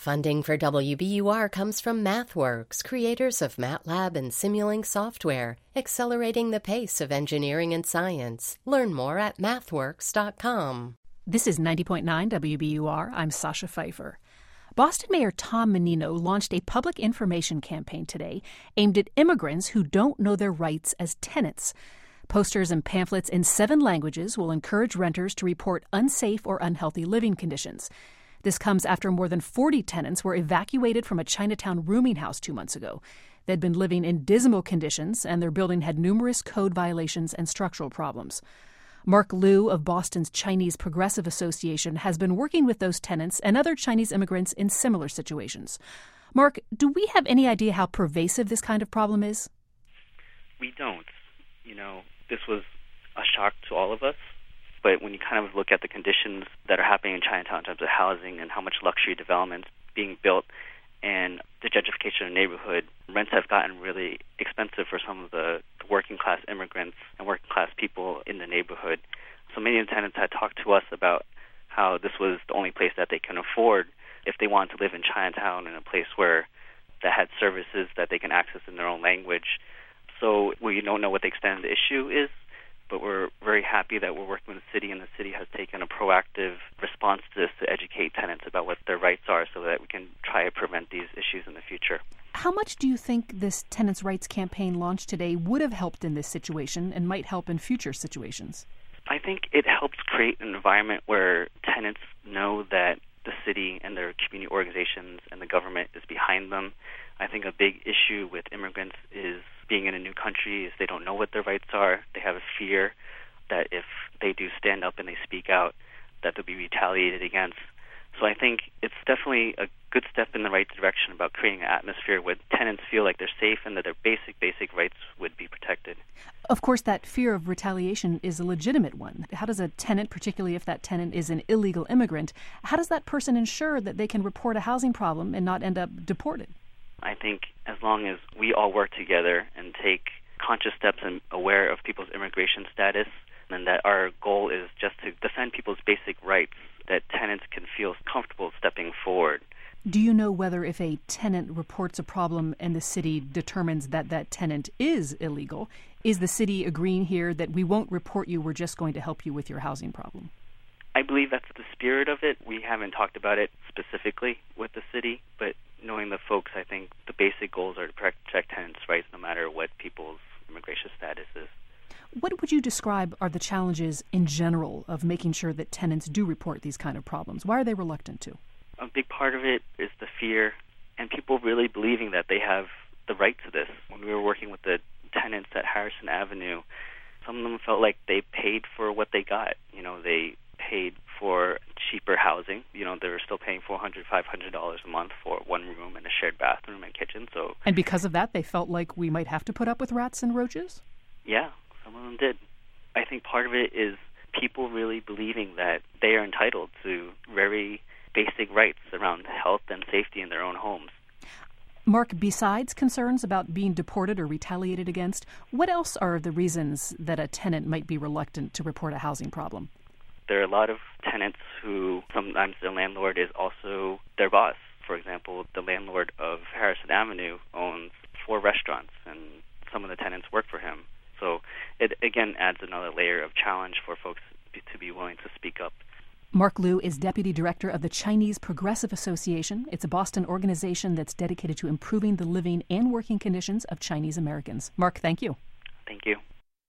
Funding for WBUR comes from MathWorks, creators of MATLAB and Simulink software, accelerating the pace of engineering and science. Learn more at mathworks.com. This is 90.9 WBUR. I'm Sasha Pfeiffer. Boston Mayor Tom Menino launched a public information campaign today aimed at immigrants who don't know their rights as tenants. Posters and pamphlets in 7 languages will encourage renters to report unsafe or unhealthy living conditions. This comes after more than 40 tenants were evacuated from a Chinatown rooming house 2 months ago. They'd been living in dismal conditions, and their building had numerous code violations and structural problems. Mark Liu of Boston's Chinese Progressive Association has been working with those tenants and other Chinese immigrants in similar situations. Mark, do we have any idea how pervasive this kind of problem is? We don't. This was a shock to all of us. But when you kind of look at the conditions that are happening in Chinatown in terms of housing and how much luxury development being built and the gentrification of the neighborhood, rents have gotten really expensive for some of the working class immigrants and working class people in the neighborhood. So many of the tenants had talked to us about how this was the only place that they can afford if they wanted to live in Chinatown, in a place that had services that they can access in their own language. So we don't know what the extent of the issue is, but we're very happy that we're working with the city, and the city has taken a proactive response to this to educate tenants about what their rights are so that we can try to prevent these issues in the future. How much do you think this tenants' rights campaign launched today would have helped in this situation and might help in future situations? I think it helps create an environment where tenants know that the city and their community organizations and the government is behind them. I think a big issue with immigrants is being in a new country is they don't know what their rights are. They have a fear that if they do stand up and they speak out, that they'll be retaliated against. So I think it's definitely a good step in the right direction about creating an atmosphere where tenants feel like they're safe and that their basic rights would be protected. Of course, that fear of retaliation is a legitimate one. How does a tenant, particularly if that tenant is an illegal immigrant, how does that person ensure that they can report a housing problem and not end up deported? I think as long as we all work together and take conscious steps and aware of people's immigration status, and that our goal is just to defend people's basic rights, that tenants can feel comfortable stepping forward. Do you know whether if a tenant reports a problem and the city determines that that tenant is illegal, is the city agreeing here that we won't report you, we're just going to help you with your housing problem? I believe that's the spirit of it. We haven't talked about it specifically with the city, but knowing the folks, I think the basic goals are to protect tenants' rights no matter what people's immigration status is. What would you describe are the challenges in general of making sure that tenants do report these kind of problems? Why are they reluctant to? A big part of it is the fear and people really believing that they have the right to this. When we were working with the tenants at Harrison Avenue, some of them felt like they paid for what they got. They paid for cheaper housing. They were still paying $400, $500 a month for one room and a shared bathroom and kitchen. And because of that, they felt like we might have to put up with rats and roaches? Yeah, some of them did. I think part of it is people really believing that they are entitled to very basic rights around health and safety in their own homes. Mark, besides concerns about being deported or retaliated against, what else are the reasons that a tenant might be reluctant to report a housing problem? There are a lot of tenants who sometimes the landlord is also their boss. For example, the landlord of Harrison Avenue owns 4 restaurants, and some of the tenants work for him. So it, again, adds another layer of challenge for folks to be willing to speak up. Mark Liu is Deputy Director of the Chinese Progressive Association. It's a Boston organization that's dedicated to improving the living and working conditions of Chinese Americans. Mark, thank you. Thank you.